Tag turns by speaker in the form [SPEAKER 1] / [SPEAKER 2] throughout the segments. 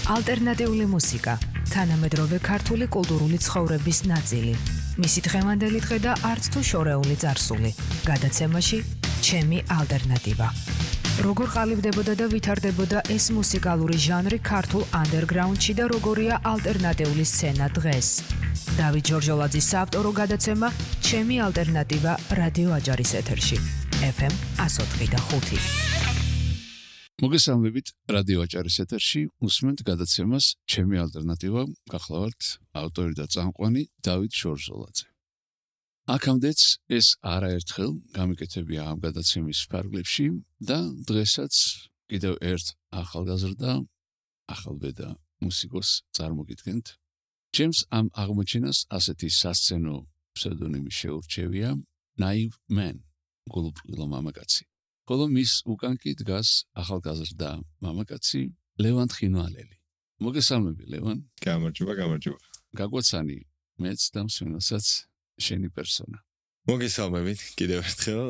[SPEAKER 1] ალტერნატიული მუსიკა, თანამედროვე ქართული კულტურული ცხოვრების ნაწილი. მისი დღევანდელი დღე და არც თუ შორეული წარსული. გადაცემაში ჩემი ალტერნატივა. როგორ ყალიბდებოდა და ვითარდებოდა ეს მუსიკალური ჟანრი ქართულ ანდერგრაუნდში და როგორია ალტერნატიული სცენა დღეს. დავით ჯორჯოლაძის საავტორო გადაცემა ჩემი ალტერნატივა რადიო აჯარის ეთერში. FM 104.5.
[SPEAKER 2] მოგესალმებით რადიო აჭარის ეთერში უსმენთ გადაცემას ჩემი ალტერნატივა, გახლავართ ავტორი და წამყვანი დავით ჯორჯოლაძე. აქამდეც ეს არაერთხელ გამიკეთებია ამ გადაცემის ფარგლებში და დღესაც კიდევ ერთ ახალგაზრდა, ახალბედა მუსიკოს წარმოგიდგენთ. ჩემს ამ აღმოჩენას ასეთი სასცენო ფსევდონიმი შეურჩევია Naive Man, გულუბრყვილო მამაკაცი. ხოლო მის უკან კი დგას ახალგაზრდა მამაკაცი ლევან თხინვალელი. მოგესალმები ლევან.
[SPEAKER 3] გამარჯობა.
[SPEAKER 2] გაგვაცანი მეც და მსმენელსაც შენი პერსონა.
[SPEAKER 3] მოგესალმებით კიდევ ერთხელ.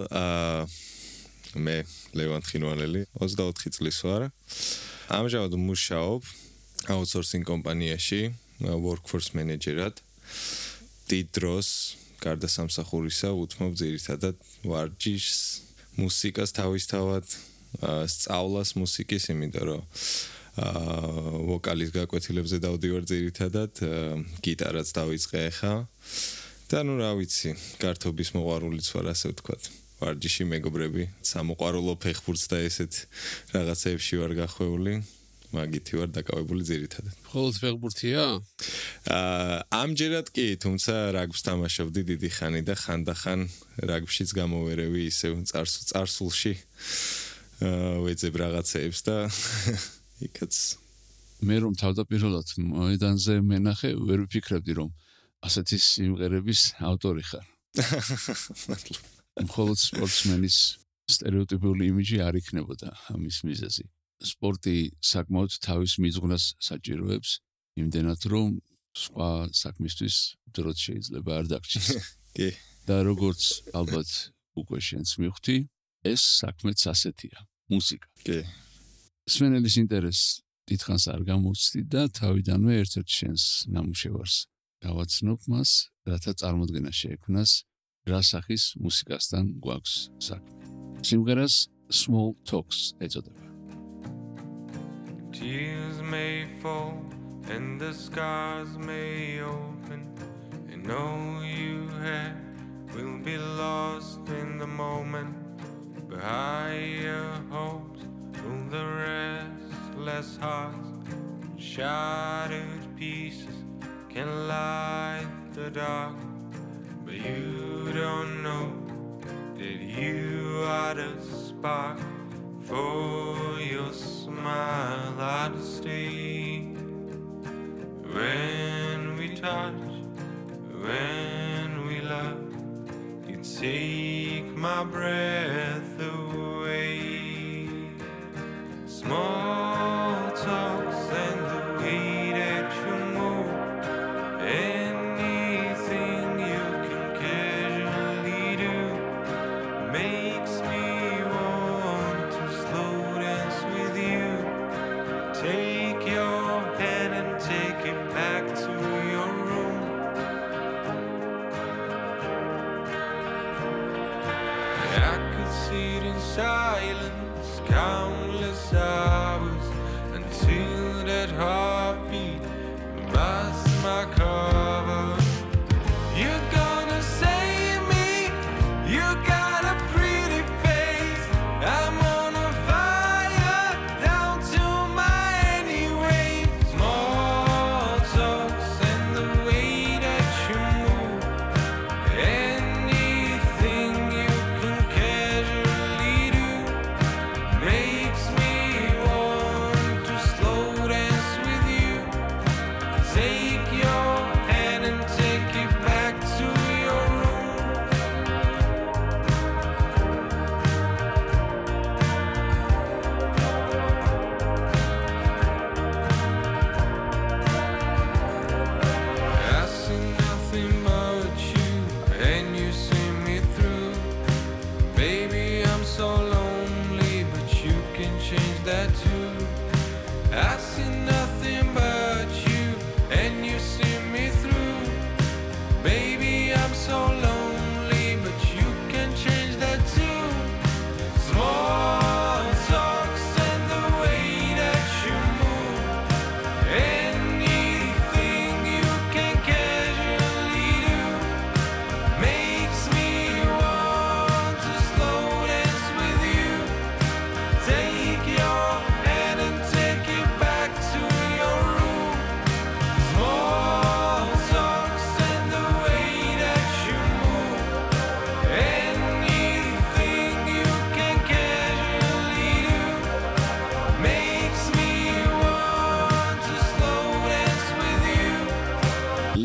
[SPEAKER 3] მე ლევან თხინვალელი, 24 წლის ვარ. ამჟამად მუშაობ outsourcing კომპანიაში, workforce manager-ად. დიდ დროს გარდა სამსახურისა უთმობ ძირითადად ვარჯიშს, მუსიკას თავისთავად, სწავლას მუსიკის, იმიტომ რომ ვოკალის გაკვეთილებზე დავდივარ ძირითადად, გიტარაც დავიწყე ახლა. და ნუ რა ვიცი, გართობის მოყვარულიც ვარ, ასე ვთქვათ. ვარჯიში მეგობრები, სამოყვარულო ფეხბურთს და ესეთ რაღაცეებში ვარ გახვეული, მაგითი ვარ დაკავებული ძირითადად.
[SPEAKER 2] მხოლოდ ფეხბურთია?
[SPEAKER 3] ამჯერად კი, თუმცა რაგბს თამაშობდი დიდი ხანი და ხანდახან რაგბშიც გამოვერევი ისევ წარსულში. ვეძებ რაღაცეებს და იქაც.
[SPEAKER 2] მე რომ თავდაპირველად მოედანზე მენახე, ვერ ვფიქრებდი რომ ასეთი სიმღერების ავტორი ხარ. მხოლოდ სპორტსმენის სტერეოტიპული იმიჯი არ იქნებოდა ამის მიზეზი. სპორტი საკმაოდ თავის მიძღვნას საჭიროებს, იმდენად რომ სხვა საქმისთვის დროც შეიძლება არ დაგჭირს.
[SPEAKER 3] კი.
[SPEAKER 2] და როგორც ალბათ უკვე შენც მივხვდი, ეს საქმეც ასეთია, მუსიკა.
[SPEAKER 3] კი.
[SPEAKER 2] მსმენელის ინტერესს დიდხანს არ გამოვცდი და თავიდანვე ერთ-ერთ შენს ნამუშევარს გავაცნობ მას, რათა წარმოდგენა შეექმნას, რა სახის მუსიკასთან გვაქვს საქმე. სიმღერას Small Talks ეწოდება.
[SPEAKER 4] Tears may fall and the scars may open, and all you have will be lost in the moment. But higher hopes rule the restless hearts, shattered pieces can light the dark, but you don't know that you are the spark for your smile out of stay. When we touch, when we love, you take my breath away. Small talks and the way that you move, anything you can casually do makes me want to slow dance with you. Take your hand and take it back to your room. I could sit in silence countless hours until that heartbeat busts my cover. You're gonna save me, you got a pretty face. I'm on a fire down to my anyway. Small talks and the way that you move, anything you can casually do makes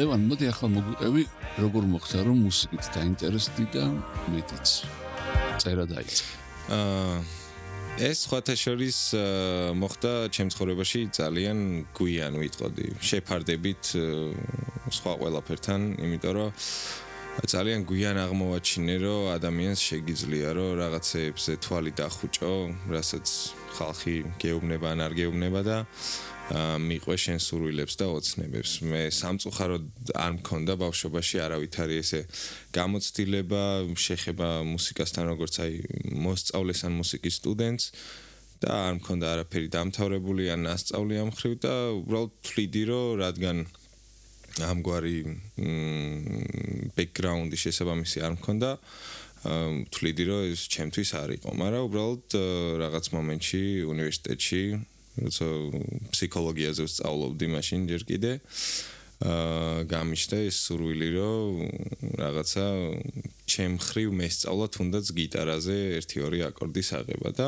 [SPEAKER 2] ლევან, მოდი ახლა მოგვიყევი, როგორ მოხდა რომ მუსიკით დაინტერესდი და მეტიც წერა დაიწყე.
[SPEAKER 3] ეს სხვათა შორის მოხდა ჩემ ცხოვრებაში ძალიან გვიან ვიტყოდი. შეფარდებით სხვა ყველაფერთან, იმიტომ რომ ძალიან გვიან აღმოვაჩინე, რომ ადამიანს შეგიძლია რომ რაღაცეებზე თვალი დახუჭო, რასაც ხალხი გეუბნება ან არ გეუბნება და მიყვე შენ სურვილებს და ოცნებებს. მე სამწუხაროდ არ მქონდა ბავშვობაში არავითარი ესე გამოცდილება, შეხება მუსიკასთან, როგორც აი მოსწავლეს ან მუსიკის სტუდენტს და არ მქონდა არაფერი დამთავრებული ან ასწავლი ამ ხრივ და უბრალოდ თვლიდი, რომ რადგან ამგვარი ბექგრაუნდი შესაბამისი არ მქონდა, თვლიდი, რომ ეს ჩემთვის არ იყო, მაგრამ უბრალოდ რაღაც მომენტში უნივერსიტეტში როცა ფსიქოლოგიაზე ვსწავლობდი მაშინ ჯერ კიდე გამიშთა ეს სურვილი რომ რაღაცა ჩემ ხრივ მესწავლა თუნდაც გიტარაზე 1-2 აკორდის აღება და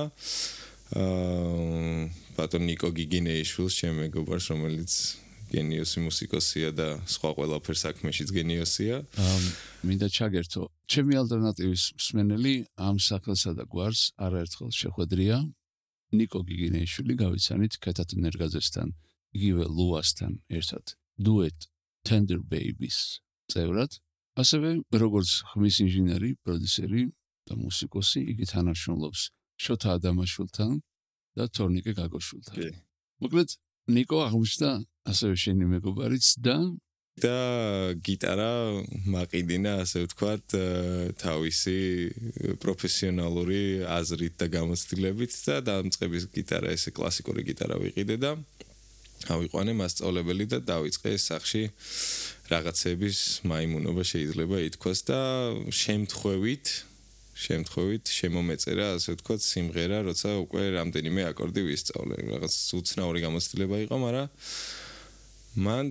[SPEAKER 3] ბატონ ნიკო გიგინეიშვილს ჩემ მეგობარს რომელიც გენიოსი მუსიკოსია და სხვა ყველაფერ საქმეშიც გენიოსია
[SPEAKER 2] მინდა ჩაგერთო ჩემი ალტერნატივის მსმენელი ამ სახელსა და გვარს არაერთხელ შეხვედრია ნიკო გიგინეიშვილი გავიცანით ქეთათ ნერგაძესთან, იგივე ლუასთან ერთად duet Tender Babies წევრად, ასევე როგორც ხმის ინჟინერი, პროდიუსერი და მუსიკოსი, იგი თანამშრომლობს შოთა ადამაშვილთან და თორნიკე გაგოშვილთან. მოკლედ, ნიკო აღმოჩნდა ასევე შენი მეგობარიც და
[SPEAKER 3] გიტარა მაყიდინა, ასე ვთქვათ, თავისი პროფესიონალური აზრით და გამოცდილებით და დამწყების გიტარა, ესე კლასიკური გიტარა ვიყიდე და ავიყვანე მასწავლებელი და დავიწყე სახში რაღაცების მაიმუნობა შეიძლება ითქვას და შემთხვევით შემომეწერა, ასე ვთქვათ, სიმღერა, როცა უკვე რამდენიმე აკორდი ვისწავლე. რაღაც უცნაური გამოცდილება იყო, მაგრამ მან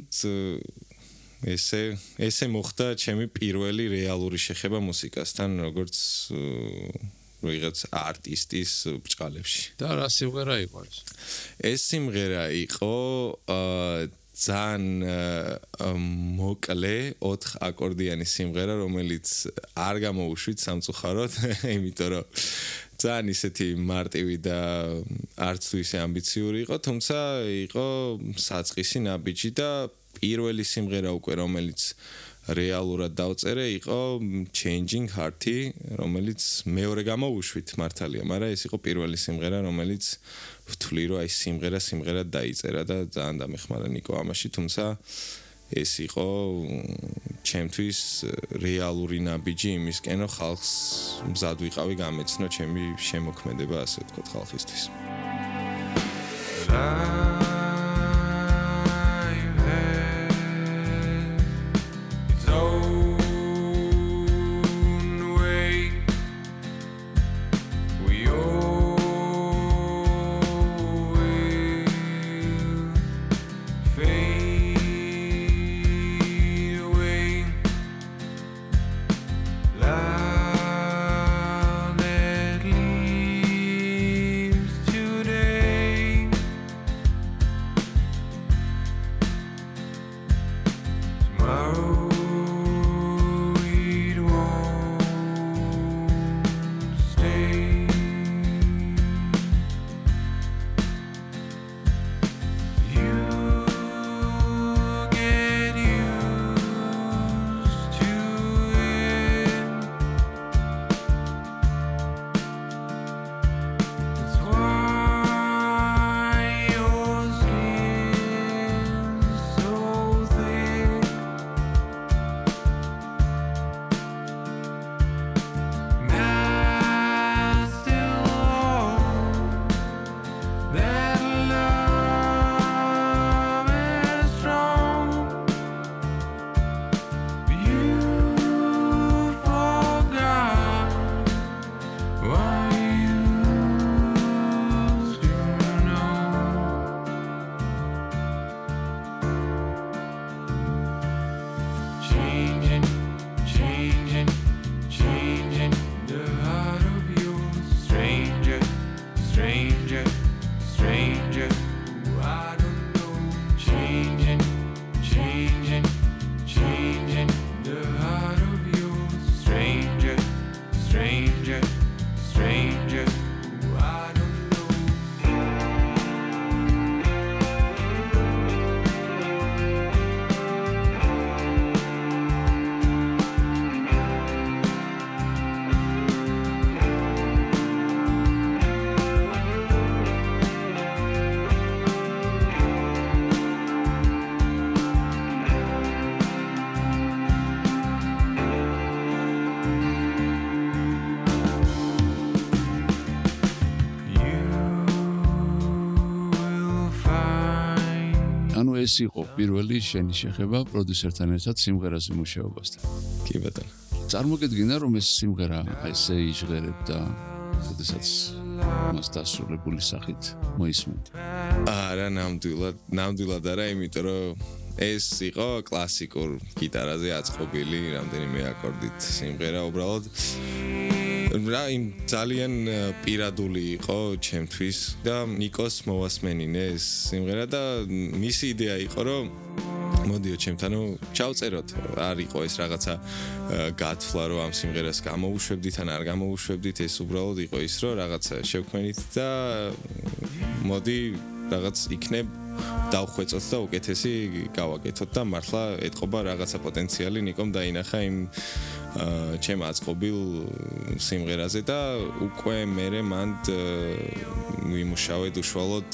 [SPEAKER 3] ესე მოხდა ჩემი პირველი რეალური შეხება მუსიკასთან, როგორც ვიღაც არტისტის ბრჭყალებში.
[SPEAKER 2] და რა სიმღერა იყო ეს?
[SPEAKER 3] ეს სიმღერა იყო ძალიან მოკლე 4 აკორდიანი სიმღერა, რომელიც არ გამოუშვით სამწუხაროდ, იმიტომ რომ ძალიან ისეთი მარტივი და არც თუ ისე ამბიციური იყო, თუმცა იყო საწყისი ნაბიჯი და პირველი სიმღერა უკვე რომელიც რეალურად დავწერე იყო Changing Heart-ი, რომელიც მეორე გამოუშვით მართალია, მაგრამ ეს იყო პირველი სიმღერა, რომელიც ვთვლი რომ აი სიმღერად დაიწერა და ძალიან დამეხმარა ნიკო ამაში, თუმცა ეს იყო ჩემთვის რეალური ნაბიჯი იმისკენ, რომ ხალხს მზად ვიყავი გამეცნო ჩემი შემოქმედება, ასე ვთქვათ, ხალხისთვის.
[SPEAKER 2] ანუ ეს იყო პირველი შენი შეხება პროდიუსერთან ერთად სიმღერაზე მუშაობასთან.
[SPEAKER 3] კი ბატონო.
[SPEAKER 2] წარმოგედგინა რომ ეს სიმღერა ესე იჟღერებდა, როდესაც მას დასრულებული სახით მოისმენთ.
[SPEAKER 3] არა, ნამდვილად არა, იმიტომ რომ ეს იყო კლასიკურ გიტარაზე აწყობილი რამდენიმე აკორდით სიმღერა უბრალოდ იმ ძალიან პირადული იყო ჩემთვის და ნიკოს მოვასმენინე ეს სიმღერა და მისი იდეა იყო რომ მოდიო ჩემთან ჩავწეროთ არ იყო ეს რაღაცა გათვლა რომ ამ სიმღერას გამოვუშვებდით ან არ გამოვუშვებდით ეს უბრალოდ იყო ის რომ რაღაცა შევქმნით და მოდი რაღაც იქნებ დავხვეწოთ და უკეთესი გავაკეთოთ და მართლა ეთყობა რაღაცა პოტენციალი ნიკომ დაინახა იმ ჩემ აწყობილ სიმღერაზე და უკვე მერე მან ვიმუშავეთ უშუალოდ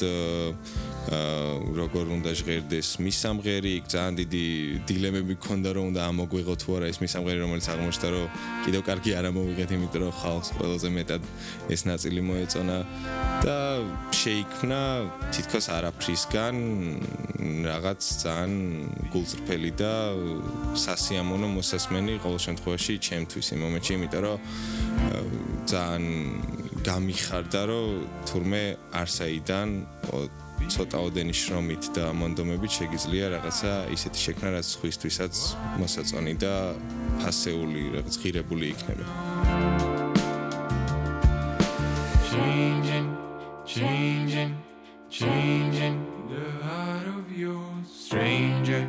[SPEAKER 3] როგორ უნდა ჟღერდეს მის სამღერი ძალიან დიდი დილემები მქონდა რომ უნდა ამოგვიღო თუ არა ეს მის სამღერი რომელიც აღმოჩნდა რომ კიდევ კარგი არ ამოვიღეთ იმიტომ რომ ხალხს ყველაზე მეტად ეს ნაწილი მოეწონა და შეიქმნა თითქოს არაფრისგან რაღაც ძალიან გულწრფელი და სასიამოვნო მოსასმენი ყოველ შემთხვევაში ჩემთვის იმ მომენტში იმიტომ რომ ძალიან გამიხარდა რომ თურმე არსაიდან ცოტაოდენი შრომით და მონდომებით შეგიძლია რაღაცა ისეთი შექმნა რაც სხვისთვისაც მოსაწონი და ფასეული რაღაც ღირებული იქნება.
[SPEAKER 4] Changing the heart of yours, stranger,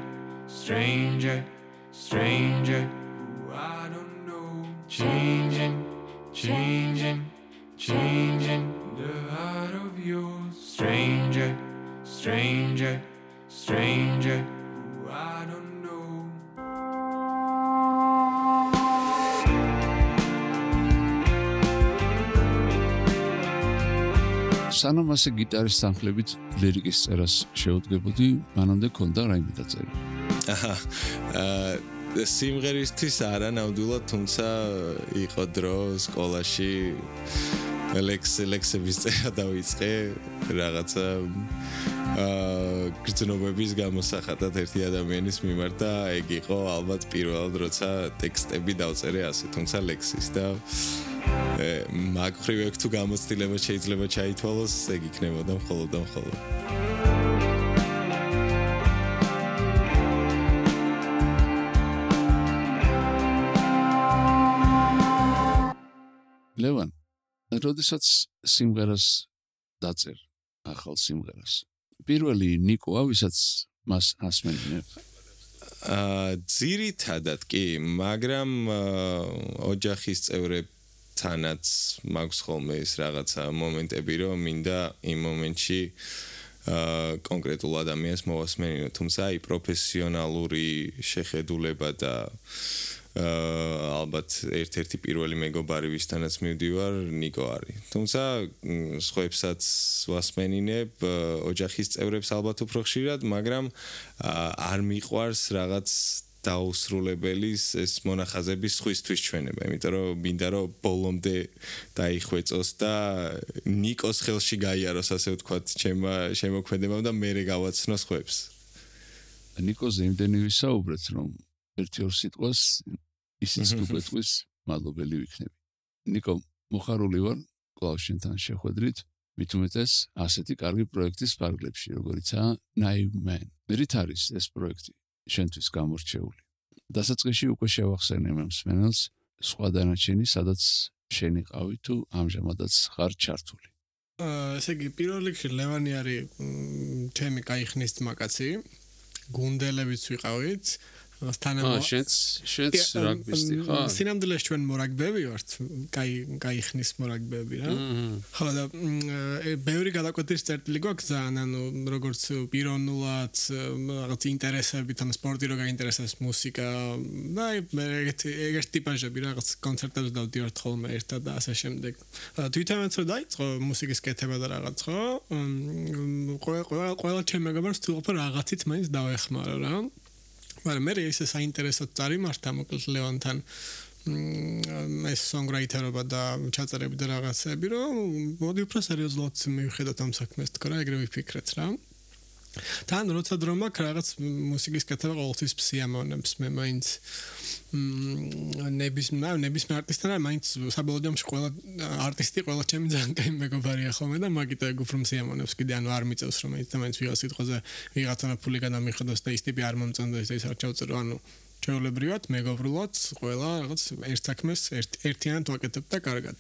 [SPEAKER 4] who I don't know. Changing the heart of yours, stranger, who I don't know.
[SPEAKER 2] სანამ ასე გიტარის თანხლებით ლირიკის წერას შეუდგებოდი, მანამდე ქონდა რაიმე დაწერილი.
[SPEAKER 3] სიმღერისთვის არა ნამდვილად, თუმცა იყო დრო სკოლაში ლექსების წერა დავიწყე რაღაცა გრძნობების გამოსახატად ერთი ადამიანის მიმართ და ეგ იყო ალბათ პირველად როცა ტექსტები დავწერე ასე, თუმცა ლექსის და მაგ ხრივ ეგ თუ გამოცდილება შეიძლება ჩაითვალოს, ეგ იქნებოდა მხოლოდ და მხოლოდ.
[SPEAKER 2] ლევან, როდესაც სიმღერას დაწერ, ახალ სიმღერას. პირველი ნიკოა, ვისაც მას ასმენინებ.
[SPEAKER 3] ძირითადად კი, მაგრამ ოჯახის წევრებთანაც მაქვს ხოლმე ეს რაღაცა მომენტები, რომ მინდა იმ მომენტში კონკრეტულ ადამიანს მოვასმენინო, თუმცა აი პროფესიონალური შეხედულება და ალბათ ერთ-ერთი პირველი მეგობარი ვისთანაც მივდივარ ნიკო არის. თუმცა სხვაებსაც ვასმენინებ, ოჯახის წევრებს ალბათ უფრო ხშირად, მაგრამ არ მიყვარს რაღაც დაუსრულებელის ეს მონახაზების სხვისთვის ჩვენება, იმიტომ რომ მინდა რომ ბოლომდე დაიხვეწოს და ნიკოს ხელში გაიაროს ასე ვთქვათ, შემოქმედებამ და მერე გავაცნო სხვებს.
[SPEAKER 2] ნიკოზე იმდენი ვისაუბრეთ, რომ ერთ-ორ სიტყვას ისიც თუ გეტყვის, მადლობელი ვიქნები. ნიკო, მოხარული ვარ კვლავ შენთან შეხვედრით, მით უმეტეს ასეთი კარგი პროექტის ფარგლებში, როგორიცაა Naive Man. რით არის ეს პროექტი შენთვის გამორჩეული? დასაწყისში უკვე შევახსენე მსმენელს სხვა დანარჩენი, სადაც შენი ყავი თუ ამჟამადაც ხარ ჩართული.
[SPEAKER 5] ესე იგი, პირველ რიგში ლევანი არის ჩემი კაი ხნის ძმაკაცი, გუნდელებიც ვიყავით.
[SPEAKER 2] შენც რაგბისტი ხარ?
[SPEAKER 5] სინამდვილეში ჩვენ მორაგბები ვართ, კაი ხნის მორაგბები რა. ხო და ბევრი გადაკვეთის წერტილი გვაქვს ძალიან, ანუ როგორც პიროვნულად, რაღაც ინტერესებით, ან სპორტი რო გაინტერესებს, მუსიკა და ეგეთი ტიპაჟები რაღაც კონცერტებზე დავდივართ ხოლმე ერთად და ასე შემდეგ. თვითონაც რო დაიწყო მუსიკის კეთება და რაღაც ხო? ყველა ჩემ მეგობარს ვთქვი რაღაცით მაინც დავეხმარო რა. მაგრამ მე ისე საინტერესოდ წარიმართა მოკლედ ლევანთან ეს სონგრაიტერობა და ჩაწერები და რაღაცები, რომ მოდი უფრო სერიოზულად მივხედოთ ამ საქმეს, თქო რა, ეგრე ვიფიქრეთ რა. თან როცა დრო მაქვს რაღაც მუსიკის კეთება ყოველთვის სიამოვნებს მე მაინც ნებისმიერ არტისტთან მაინც საბოლოოდ ამში ყველა არტისტი ყველა ჩემი ძალიან კაი მეგობარია ხოლმე და მაგით უფრო სიამოვნებს კიდე ანუ არ მიწევს რომ მაინც ვიღაც სიტყვაზე ვიღაცა ფული გადამიხადოს და ის ტიპი არ მომწონდეს და ის არ ჩავწერო ანუ ჩვეულებრივად მეგობრულად ყველა რაღაც ერთ საქმეს ერთიანად ვაკეთებ და კარგად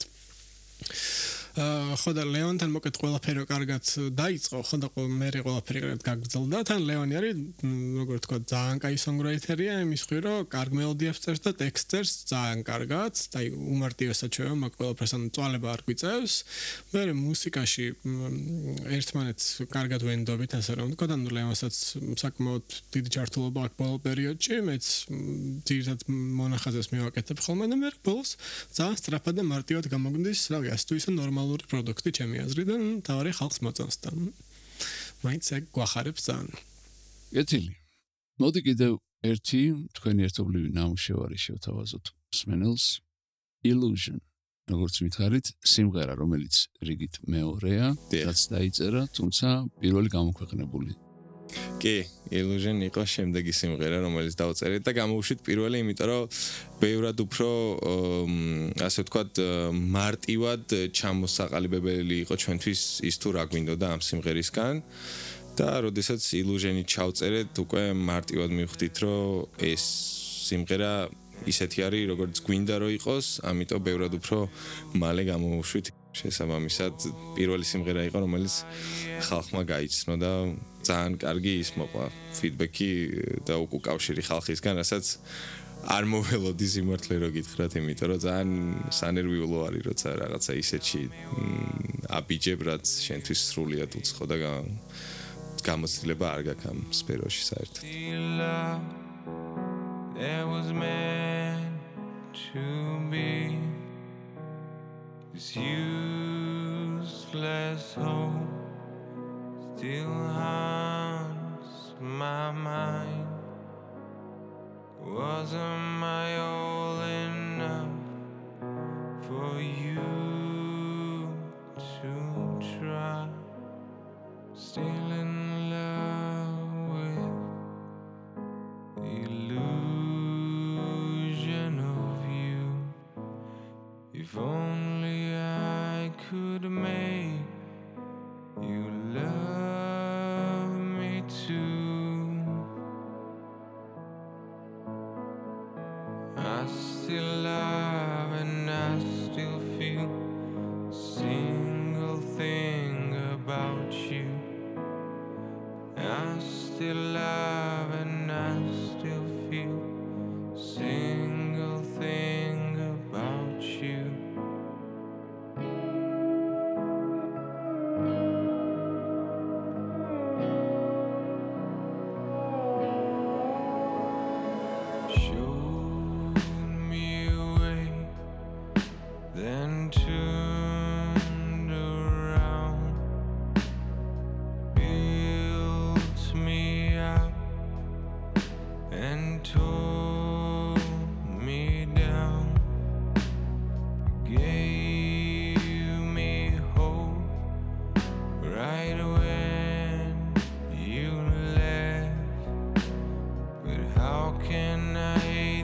[SPEAKER 5] ხო და ლეონთან მოკეთ ყველაფერი კარგად დაიწყო ხო და მე ყველაფერი კარგად გაგრძელდა თან ლეონი არის როგორ თქვა ძალიან კაი სონგრაითერია იმის ხრი რომ კარგ მელოდიებს წერს და ტექსტს წერს ძალიან კარგად და უმარტივესად შევა მაგ ყველაფერს ან წვალება არ გვიწევს მე მუსიკაში ერთმანეთს კარგად ვენდობით ასე რომ თქვა და ლეონსაც საკმაოდ დიდი ჩართულობა აქვს ბოლო პერიოდში მეც ძირითადად მონახაზებს მივაკეთებ ხოლმე და მე ბოლოს ძალიან სწრაფად და მარტივად გამოგვდის რავი ასე თუ ისე ნორმალური პროდუქტი ჩემი აზრიდან თავარი ხალხს მოწონს და მაინც ეგ გვახარებს ძალიან.
[SPEAKER 2] გეტილი. მოდი კიდევ ერთი თქვენი ერთობლივი ნამუშევარი შევთავაზოთ მსმენელს Illusion. როგორც მითხარით, სიმღერა რომელიც რიგით მეორეა, რაც დაიწერა, თუმცა პირველი გამოქვეყნებული.
[SPEAKER 3] კი, Illusion იყო შემდეგი სიმღერა, რომელიც დავწერეთ და გამოვშვით პირველი, იმიტომ რომ ბევრად უფრო ასე ვთქვათ, მარტივად ჩამოსაყალიბებელი იყო ჩვენთვის ის თუ რა გვინდოდა ამ სიმღერისგან და როდესაც Illusion-ი ჩავწერეთ, უკვე მარტივად მივხვდით, რომ ეს სიმღერა ისეთი არის, როგორც გვინდა რომ იყოს, ამიტომ ბევრად უფრო მალე გამოვშვით. შესაბამისად, პირველი სიმღერა იყო, რომელიც ხალხმა გაიცნო და ძალიან კარგი ის მოყვა ფიდბექი და უკავშირი ხალხისგან, რასაც არ მოველოდი სიმართლე რო გითხრათ, იმიტომ რომ ძალიან სანერვიულო არის, როცა რაღაცა ისეთში აბიჯებ, რაც შენთვის სრულიად უცხო და გამოცდილება არ გაქვს ამ სფეროში საერთოდ.
[SPEAKER 4] There was meant to be this useless hope still haunts my mind. Wasn't my all enough for you to try? Still in love with the illusion of you. If only I could make you love me too. I still love and I still feel a single thing about you. I still love and I still feel a single thing about you. Showed me a way, then turned around, built me up and tore me down, gave me hope right when you left. But how can I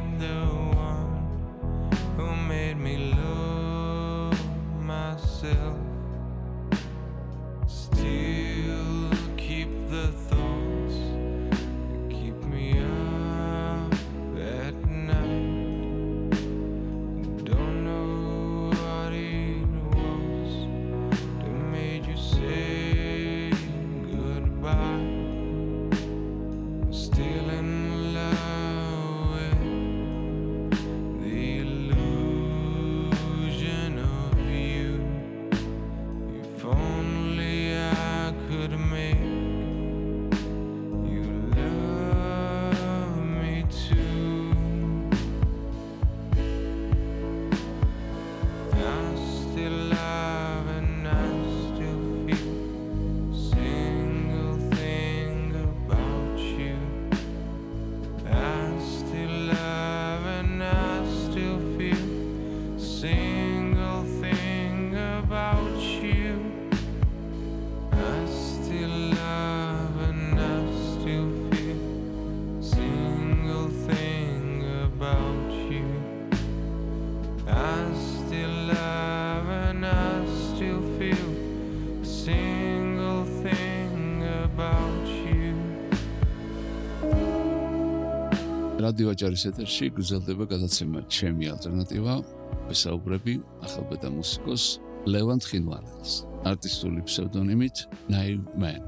[SPEAKER 2] რადიო აჭარის ეთერში გრძელდება გადაცემა ჩემი ალტერნატივა. ვესაუბრები ახალბედა მუსიკოს ლევან თხინვალეს, არტისტული ფსევდონიმით Naive Man.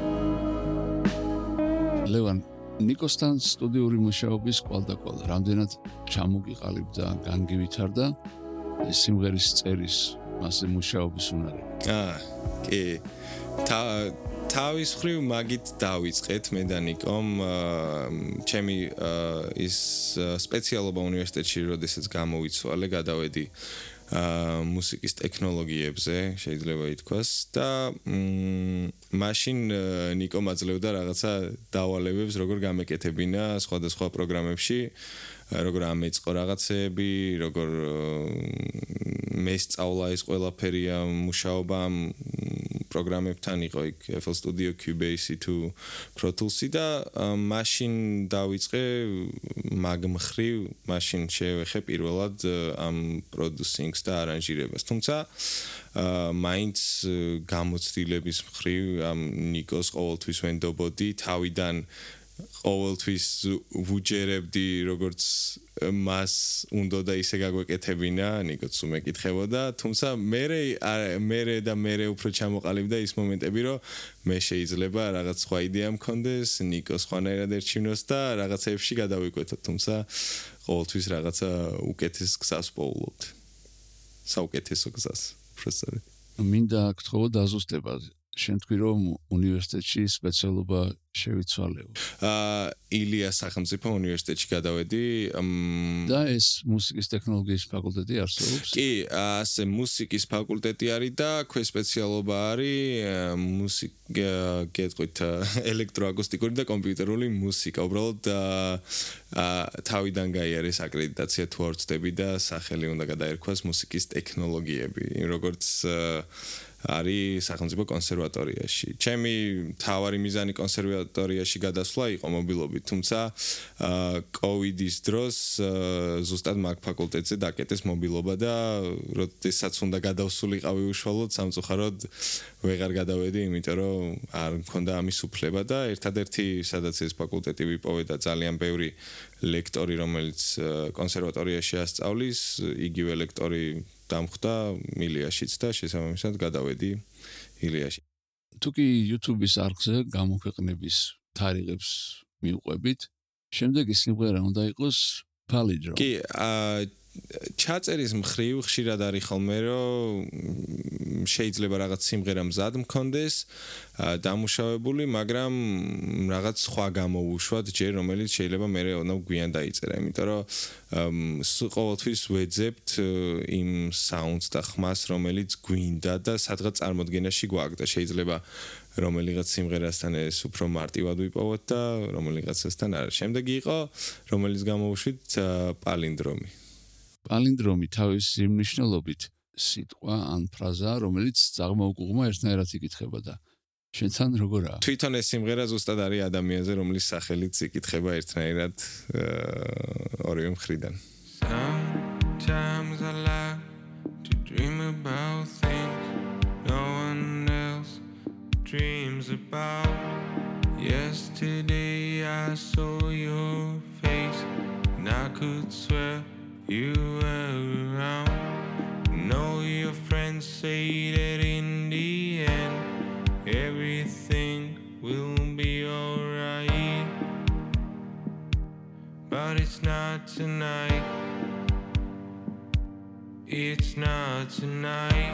[SPEAKER 2] ლევან ნიკოსთან სტუდიური მუშაობის კვალდაკვალ რამდენად ჩამოგიყალიბდა, განგივითარდა სიმღერის წერის მასე მუშაობის უნარები.
[SPEAKER 3] კი. თავის ხრივ მაგით დავიწყეთ მე და ნიკომ ჩემი ის სპეციალობა უნივერსიტეტში როდესაც გამოვიცვალე, გადავედი მუსიკის ტექნოლოგიებზე, შეიძლება ითქვას და მაშინ ნიკომ აძლევდა რაღაცა დავალებებს, როგორ გამეკეთებინა სხვადასხვა პროგრამებში, როგორ ამეწყო რაღაცეები, როგორ მესწავლა ეს ყველაფერი მუშაობა პროგრამებთან იყო იქ FL Studio, Cubase თუ Pro Tools-ი და მაშინ დავიწყე მაგ მხრივ, მაშინ შევეხე პირველად ამ producing-ს და არანჟირებას. თუმცა მაინც გამოცდილების მხრივ ამ ნიკოს ყოველთვის ვენდობოდი, თავიდან ყოველთვის ვუჯერებდი, როგორც მას უნდა და ისე გაგვეკეთებინა, ნიკოც უმეკითხებოდა, თუმცა მე უფრო ჩამოყალიბდა ის მომენტები, რომ მე შეიძლება რაღაც სხვა იდეა მქონდეს, ნიკოს ხვანაირად ერჩივნოს და რაღაცეებში გადავიკვეთოთ, თუმცა ყოველთვის რაღაცა უკეთეს გზას პოულობთ. საუკეთესო გზას, უბრალოდ.
[SPEAKER 2] მინდა გთხოვო დაზუსტება. შენ თქვი რომ უნივერსიტეტში სპეციალობა შევიცვალეო.
[SPEAKER 3] ილიას სახელმწიფო უნივერსიტეტში გადავედი.
[SPEAKER 2] და ეს მუსიკის ტექნოლოგიის ფაკულტეტი არსებობს?
[SPEAKER 3] კი, ასე მუსიკის ფაკულტეტი არის და ქვე სპეციალობა არის გეტყვით ელექტროაკუსტიკური და კომპიუტერული მუსიკა. უბრალოდ თავიდან გაიარეს აკრედიტაცია თუ არ ვწდები და სახელი უნდა გადაერქვას მუსიკის ტექნოლოგიები, როგორც არის სახელმწიფო კონსერვატორიაში. ჩემი თავარი მიზანი კონსერვატორიაში გადასვლა იყო მობილობით, თუმცა კოვიდის დროს ზუსტად მაგ ფაკულტეტზე დაკეტეს მობილობა და როდესაც უნდა გადავსულიყავი უშუალოდ სამწუხაროდ ვეღარ გადავედი, იმიტომ რომ არ მქონდა ამის უფლება და ერთადერთი სადაც ეს ფაკულტეტი ვიპოვე და ძალიან ბევრი ლექტორი, რომელიც კონსერვატორიაში ასწავლის, იგივე ლექტორი დამხვდა ილიაშიც და შესაბამისად გადავედი ილიაში.
[SPEAKER 2] თუკი YouTube-ის არხზე გამოქვეყნების თარიღებს მიუყვებით, შემდეგი სიმღერა უნდა იყოს Palindrome.
[SPEAKER 3] კი, ჩაწერის მხრივ ხშირად არის ხოლმე, რომ შეიძლება რაღაც სიმღერა მზად მქონდეს, დამუშავებული, მაგრამ რაღაც სხვა გამოუშვათ ჯერ, რომელიც შეიძლება მერე ოდნავ გვიან დაიწერა, იმიტომ რომ ყოველთვის ვეძებთ იმ საუნდს და ხმას, რომელიც გვინდა და სადღაც წარმოდგენაში გვაქვს და შეიძლება რომელიღაც სიმღერასთან ეს უფრო მარტივად ვიპოვოთ და რომელიღაცასთან არა. შემდეგი იყო, რომელიც გამოვუშვით Palindrome.
[SPEAKER 2] Palindrome თავისი მნიშვნელობით სიტყვა ან ფრაზა, რომელიც წარმოუგუღმა ერთნაირად იკითხება და შენთან როგორაა?
[SPEAKER 3] თვითონ ეს სიმღერა ზუსტად არის ადამიანზე, რომლის სახელიც იკითხება ერთნაირად ორივე მხრიდან.
[SPEAKER 4] Sometimes I like to dream about things no one else dreams about. Yesterday I saw your face and I could swear you were around. Know your friends say that in the end everything will be alright, but it's not tonight. It's not tonight.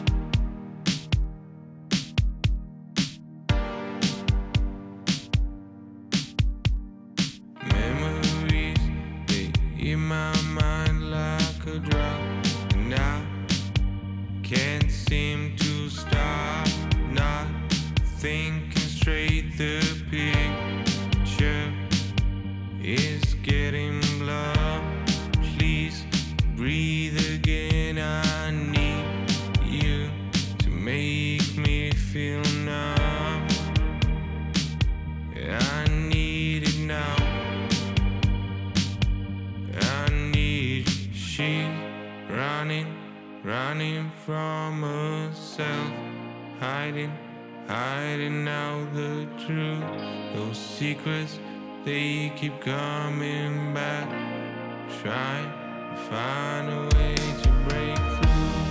[SPEAKER 4] Memories, they in my mind like a drop, and I can't seem to stop not thinking straight. The picture is getting blurred. Please breathe again. I need you to make me feel numb. I need it now. I need she running from herself, hiding out the truth. Those secrets they keep coming back, trying to find a way to break through.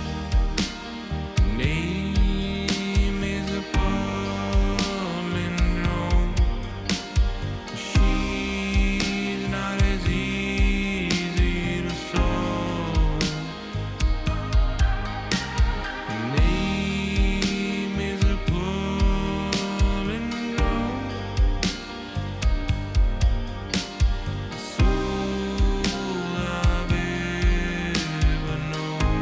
[SPEAKER 4] Name is a palindrome. She's not as easy to solve. Name is a palindrome. Soul I've ever known.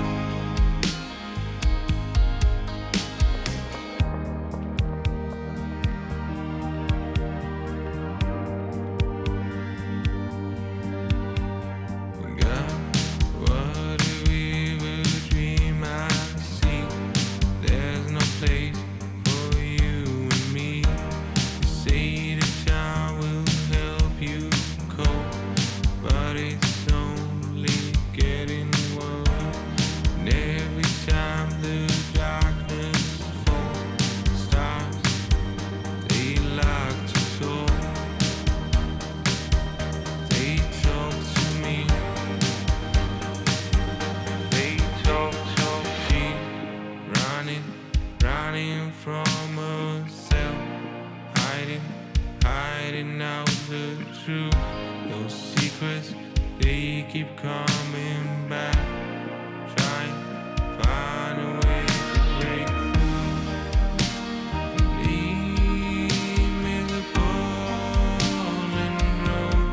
[SPEAKER 4] God, what if we ever dream I see? There's no place for you and me. You say that time will help you cope, but it's only getting worse. And every time the darkness falls, stars they like to talk. They talk to me. They talk, she's running from herself, hiding out the truth. Those secrets, they keep coming back, trying to find a way to break through. Name is a palindrome.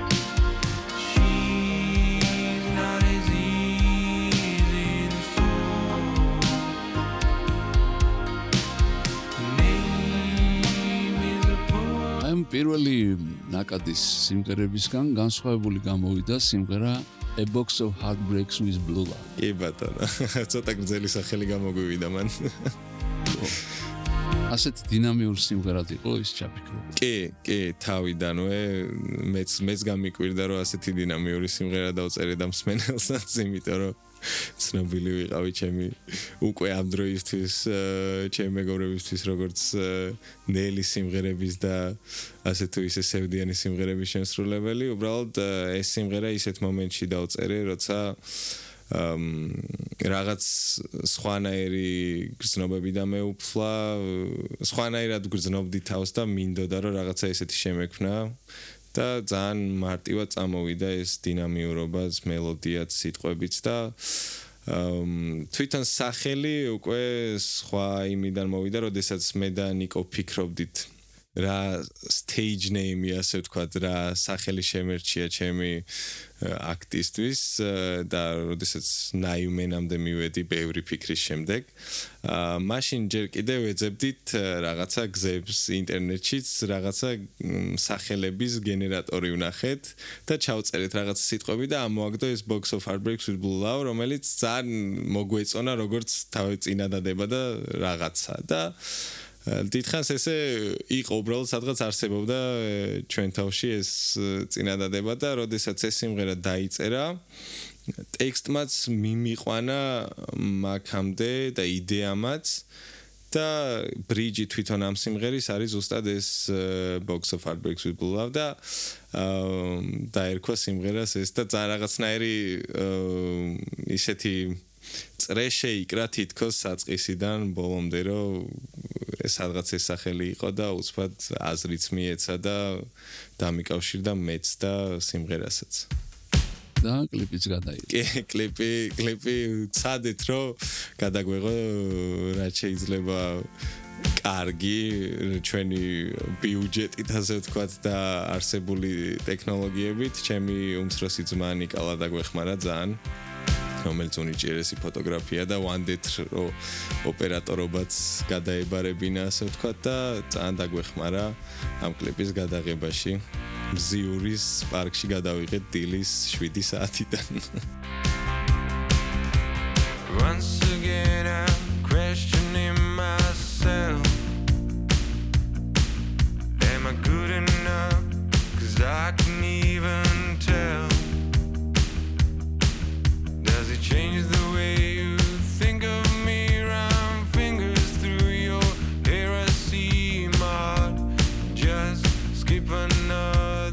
[SPEAKER 4] She's not as easy to solve. Name is a palindrome.
[SPEAKER 2] აი პირველი ნაკადის სიმღერებისგან განსხვავებული გამოვიდა სიმღერა A Box of Heartbreaks with Blue Love.
[SPEAKER 3] კი ბატონო, ცოტა გრძელი სახელი გამოგვივიდა მან.
[SPEAKER 2] ასეთ დინამიურ სიმღერად იყო ის ჩაფიქრებული.
[SPEAKER 3] კი, თავიდანვე მეც გამიკვირდა რომ ასეთი დინამიური სიმღერა დავწერე და მსმენელსაც, იმიტომ რომ ცნობილი ვიყავი ჩემი უკვე ამ დროისთვის ჩემი მეგობრებისთვის როგორც ნელი სიმღერების და ასე თუ ისე სევდიანი სიმღერების შემსრულებელი. უბრალოდ ეს სიმღერა ისეთ მომენტში დავწერე, როცა რაღაც სხვანაირი გრძნობები და მეუფლა, სხვანაირად გრძნობდი თავს და მინდოდა რომ რაღაცა ესეთი შემექმნა და ძალიან მარტივად წამოვიდა ეს დინამიურობაც, მელოდიაც, სიტყვებიც და თვითონ სახელი უკვე სხვა იმიდან მოვიდა, როდესაც მე და ნიკო ფიქრობდით რა stage name-ი, ასე ვთქვათ, რა სახელი შემერჩია ჩემი აქტისთვის და როდესაც ნაიუმენამდე მივედი ბევრი ფიქრის შემდეგ. მაშინ ჯერ კიდევ ეძებდით რაღაცა გზებს ინტერნეტშიც, რაღაცა სახელების გენერატორი ვნახეთ და ჩავწერეთ რაღაცა სიტყვები და ამოაგდო ეს Box of Heartbreaks with Blue Love, რომელიც ძალიან მოგვეწონა როგორც თავი წინადადება და რაღაცა და დიდხანს ესე იყო, უბრალოდ სადღაც არსებობდა ჩვენ თავში ეს წინადადება და როდესაც ეს სიმღერა დაიწერა, ტექსტმაც მიმიყვანა მაქამდე და იდეამაც და ბრიჯი თვითონ ამ სიმღერის არის ზუსტად ეს Box of Heartbreaks with Blue Love და დაერქვა სიმღერას ეს და ძალიან რაღაცნაირი ისეთი წრე შეიკრა თითქოს საწყისიდან ბოლომდე, რომ სადღაც ეს სახელი იყო და უცბად აზრიც მიეცა და დამიკავშირდა მეც და სიმღერასაც.
[SPEAKER 2] და კლიპიც გადაიღო.
[SPEAKER 3] კლიპი ცადეთ, რომ გადაგვეღო რაც შეიძლება კარგი ჩვენი ბიუჯეტით, ასე ვთქვათ და არსებული ტექნოლოგიებით. ჩემი უმცროსი ძმა ნიკალა დაგვეხმარა ძალიან, რომელიც უნიჭიერესი ფოტოგრაფია და one-day ოპერატორობაც გადაებარებინა, ასე ვთქვათ და ძალიან დაგვეხმარა ამ კლიპის გადაღებაში. მზიურის პარკში გადავიღეთ დილის 7 საათიდან.
[SPEAKER 4] Once again I'm questioning myself. Am I good enough? 'Cause I can even tell. Does it change the way you think of me? Round fingers through your hair, I see my heart just skip another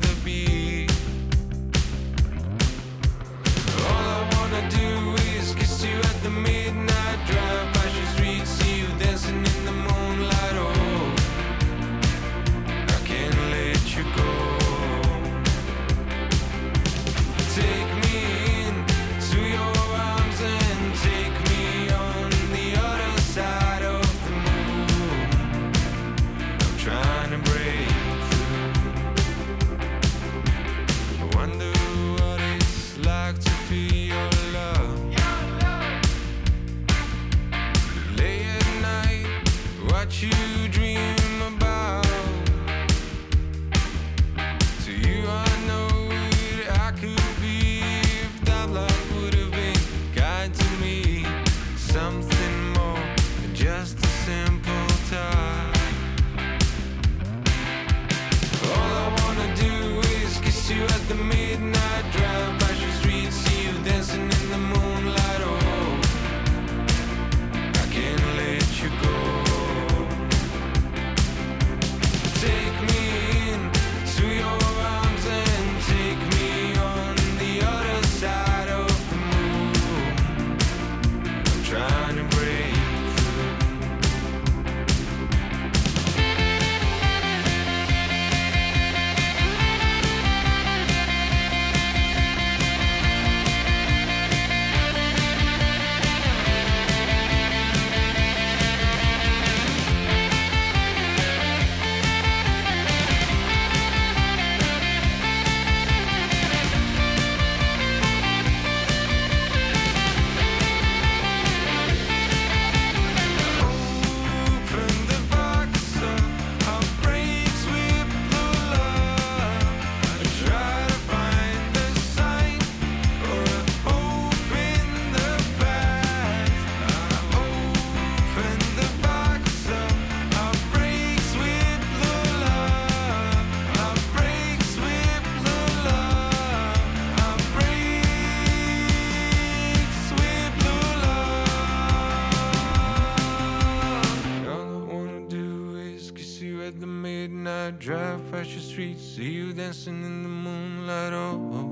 [SPEAKER 4] drive past your streets, see you dancing in the moonlight. Oh,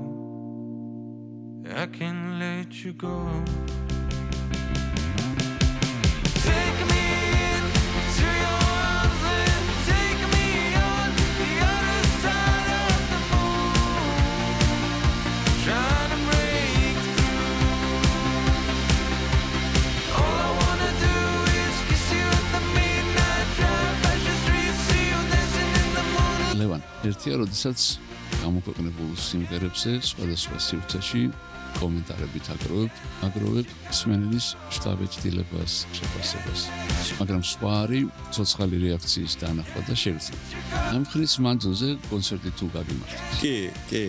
[SPEAKER 4] I can't let you go. Take me into your arms and take me on the other side of the moon. Trying to break through. All I wanna do is kiss you at the midnight drive past your streets, see you dancing in the moon.
[SPEAKER 2] ლევან, ერთია, როდესაც გამოქვეყნებულ სიმღერებზე სხვადასხვა სივრცეში კომენტარებით აგროვებ სმენელის შტაბეჭდილებას, შეფასებას. მაგრამ სხვა არის ცოცხალი რეაქციის დანახვა და შეგრძნება. ამ ხრის მანძილზე კონცერტი თუ გაგიმართეს?
[SPEAKER 3] კი,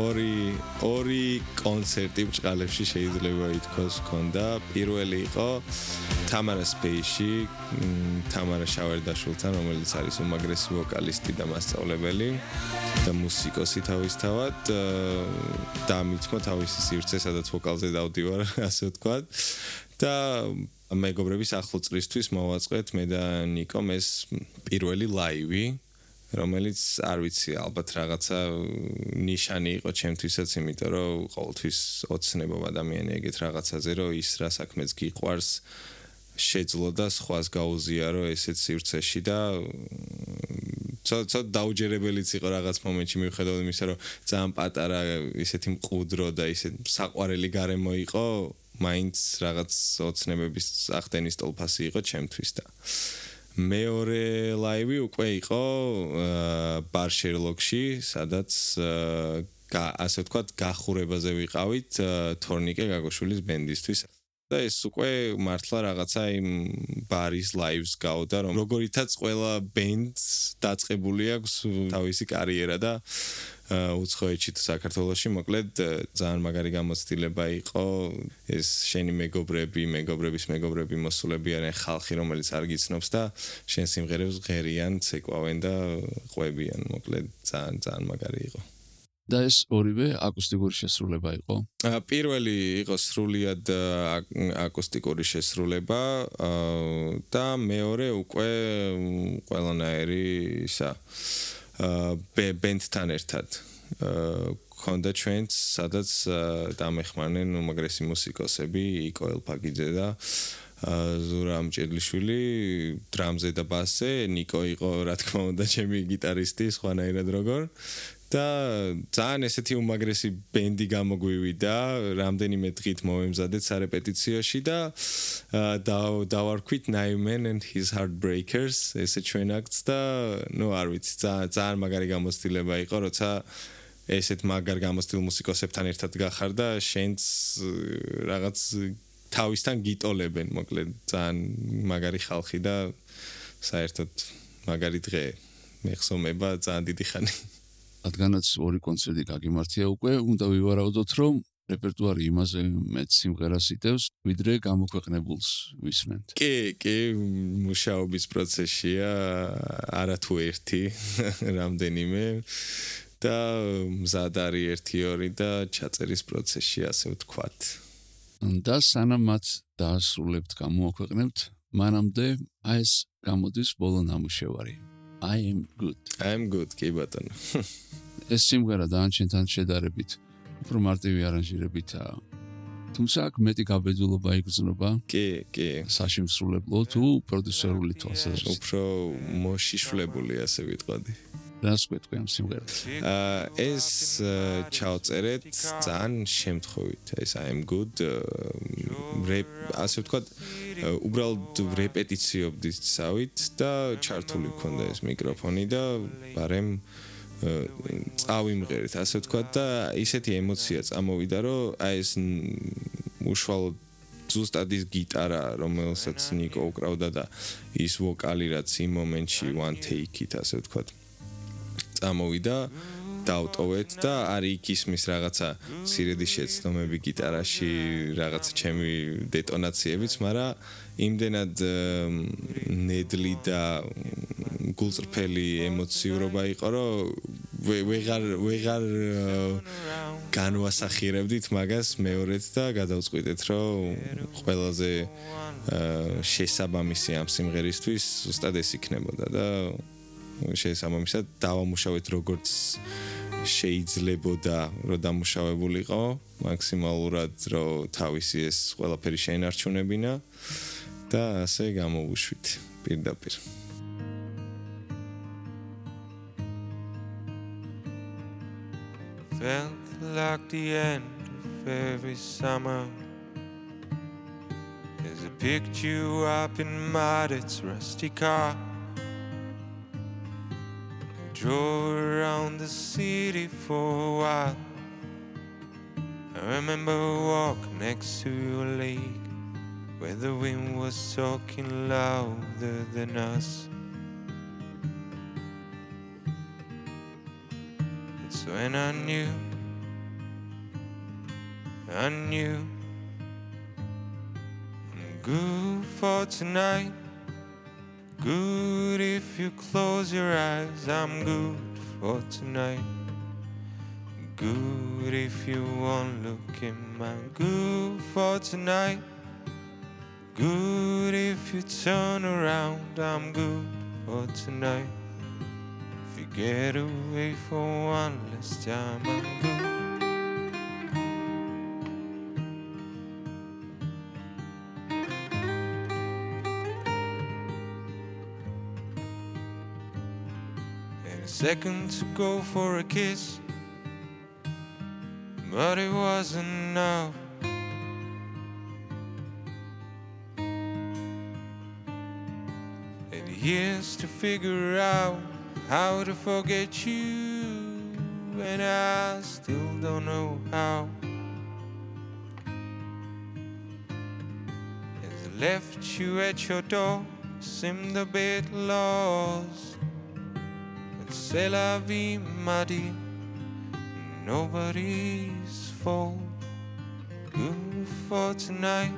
[SPEAKER 3] ორი კონცერტი ბჭყალებში შეიძლება ითქვას ჰქონდა. პირველი იყო თამარა სპეისში, თამარა შავერდაშვილთან, რომელიც არის უმაგრესი ვოკალისტი და მასწავლებელი და მუსიკოსი თავისთავად და მithmo თავისი სივრცე, სადაც ვოკალზე დავდივარ, ასე ვთქვათ. და მეგობრების ახლო წრისთვის მოვაწყეთ მე და ნიკომ ეს პირველი ლაივი, რომელიც არ ვიცი, ალბათ რაღაცა ნიშანი იყო ჩემთვისაც, იმიტომ რომ ყოველთვის ოცნებობ ადამიანი ეგეთ რაღაცაზე, რომ ის რა საქმეც გიყვარს შეძლო და სხვას გაუზიარო ესეთ სივრცეში და ცოტა დაუჯერებელიც იყო რაღაც მომენტში მიუხედავად იმისა, რომ ძალიან პატარა ისეთი მყუდრო და ისეთ საყვარელი გარემო იყო, მაინც რაღაც ოცნებების ახდენის ტოლფასი იყო ჩემთვის და მეორე ლაივი უკვე იყო ბარ შერლოკში, სადაც ასე ვთქვათ, გახურებაზე ვიყავით თორნიკე გაგოშვილის ბენდისთვის. და ეს უკვე მართლა რაღაცა იმ ბარის ლაივს გავდა, რომ როგორითაც ყველა ბენდს დაწყებული აქვს თავისი კარიერა და უცხოეთში თუ საქართველოში, მოკლედ ძალიან მაგარი გამოცდილება იყო ეს შენი მეგობრების მეგობრები მოსულებიან ხალხი, რომელიც არ გიცნობს და შენ სიმღერებს ღერიან, ცეკვავენ და ყვებიან, მოკლედ ძალიან მაგარი იყო.
[SPEAKER 2] და ეს ორივე აკუსტიკური შესრულება იყო?
[SPEAKER 3] პირველი იყო სრულიად აკუსტიკური შესრულება და მეორე უკვე ყველანაირი ისა ბენდთან ერთად. ქონდა ჩვენც, სადაც დამეხმარნენ უმაგრესი მუსიკოსები, იკო ელფაგიძე და ზურა ამჭედლიშვილი დრამზე და ბასზე, ნიკო იყო რა თქმა უნდა ჩემი გიტარისტი, სხვანაირად როგორ. და ძალიან ესეთი უმაგრესი ბენდი გამოგვივიდა, რამდენიმე დღით მოვემზადეთ სარეპეტიციაში და დავარქვით Naiman and his Heartbreakers, ესე ჩვენ აქტს და არ ვიცი, ძალიან მაგარი გამოცდილება იყო, როცა ესეთ მაგარ გამოცდილ მუსიკოსებთან ერთად გახარ და შენც რაღაც თავისთან გიტოლებენ, მოკლედ ძალიან მაგარი ხალხი და საერთოდ მაგარი დღე მეხსოვნება ძალიან დიდი ხანი.
[SPEAKER 2] რადგანაც ორი კონცერტი გაგიმართია უკვე, უნდა ვივარაუდოთ, რომ რეპერტუარი იმაზე მეც სიმღერას იტევს, ვიდრე გამოქვეყნებულს ვისმენთ.
[SPEAKER 3] კი, მუშაობის პროცესია, არათუ ერთი, რამდენიმე და მზად არის 1-2 და ჩაწერის პროცესში, ასე ვთქვათ.
[SPEAKER 2] და სანამ მათ დაასრულებთ, გამოაქვეყნებთ, მანამდე ეს გამოდის ბოლო ნამუშევარი. I am good, კი ბატონო. ეს სიმღერა დაანჩენთან შედარებით უფრო მარტივი არანჟირებითაა. თუმცა აქ მეტი გაბედულობა იგრძნობა.
[SPEAKER 3] კი.
[SPEAKER 2] საშემსრულებლო თუ პროდიუსერული თვალსაზრისით.
[SPEAKER 3] უფრო მოშიშვლებული, ასე ვიტყოდი.
[SPEAKER 2] რას გვეტყვი ამ სიმღერას?
[SPEAKER 3] ეს ჩავწერეთ ძალიან შემთხვევით. ეს I am good, ასე ვთქვათ, უბრალოდ რეპეტიციობდით სავით და ჩართული მქონდა ეს მიკროფონი და ბარემ წავიმღერეთ, ასე ვთქვათ და ისეთი ემოცია წამოვიდა, რომ აი ეს უშუალოდ ზუსტად ის გიტარა, რომელსაც ნიკო უკრავდა და ის ვოკალი, რაც იმ მომენტში one take-ით, ასე ვთქვათ, წამოვიდა, დავტოვეთ და არის იქ ისმის რაღაცა მცირედი შეცდომები გიტარაში, რაღაცა ჩემი დეტონაციებიც, მაგრამ იმდენად ნედლი და გულწრფელი ემოციურობა იყო, რომ ვეღარ განვასახიერებდით მაგას მეორედ და გადავწყვიტეთ, რომ ყველაზე შესაბამისი ამ სიმღერისთვის ზუსტად ეს იქნებოდა და შესაბამისად დავამუშავეთ როგორც შეიძლებოდა რომ დამუშავებულიყო მაქსიმალურად რომ თავისი ეს ყველაფერი შეინარჩუნებინა და ასე გამოვუშვით პირდაპირ.
[SPEAKER 4] Felt like the end of every summer as I picked you up in my dad's rusty car. We drove around the city for a while. I remember walking next to your lake where the wind was talking louder than us. That's when I knew I'm good for tonight. Good if you close your eyes. I'm good for tonight. Good if you won't look in mine. Good for tonight. Good if you turn around. I'm good for tonight. If you get away for one last time, I'm good. Second to go for a kiss, but it wasn't enough. And years to figure out how to forget you, and I still don't know how. As I left you at your door, seemed a bit lost. C'est la vie, ma dear, nobody's fault. Good for tonight,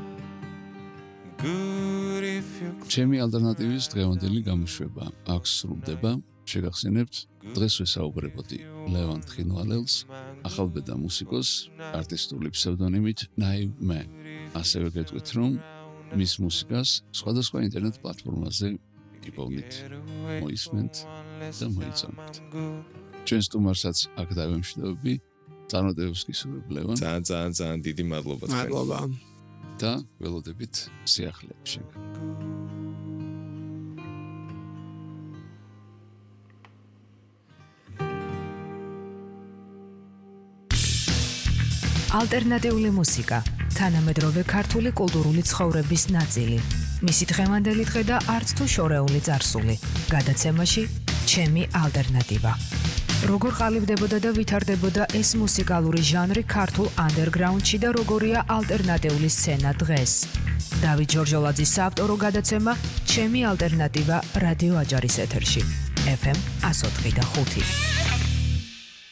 [SPEAKER 4] good if you...
[SPEAKER 2] ჩემი ალტერნატივის დღევანდელი გამოშვება აქ სრულდება. შეგახსენებთ, დღეს ვესაუბრებოდი ლევან თხინვალელს, ახალბედა მუსიკოს, არტისტული ფსევდონიმით Naive Man. ასევე გეტყვით, რომ მის მუსიკას სხვადასხვა ინტერნეტ პლატფორმაზე იპოვნით, მოისმენთ და მოიწონებთ. ჩვენ სტუმარსაც აქ დავემშვიდობები, წარმატებებს გისურვებ ლევან.
[SPEAKER 3] ძალიან დიდი მადლობა თქვენ.
[SPEAKER 5] მადლობა.
[SPEAKER 2] და ველოდებით სიახლეებს შეგან.
[SPEAKER 1] ალტერნატიული მუსიკა, თანამედროვე ქართული კულტურული ცხოვრების ნაწილი. მისი დღევანდელი დღე და არც თუ შორეული წარსული. გადაცემაში ჩემი ალტერნატივა. როგორ ყალიბდებოდა და ვითარდებოდა ეს მუსიკალური ჟანრი ქართულ ანდერგრაუნდში და როგორია ალტერნატიული სცენა დღეს. დავით ჯორჯოლაძის საავტორო გადაცემა ჩემი ალტერნატივა რადიო აჯარის ეთერში. FM 104.5.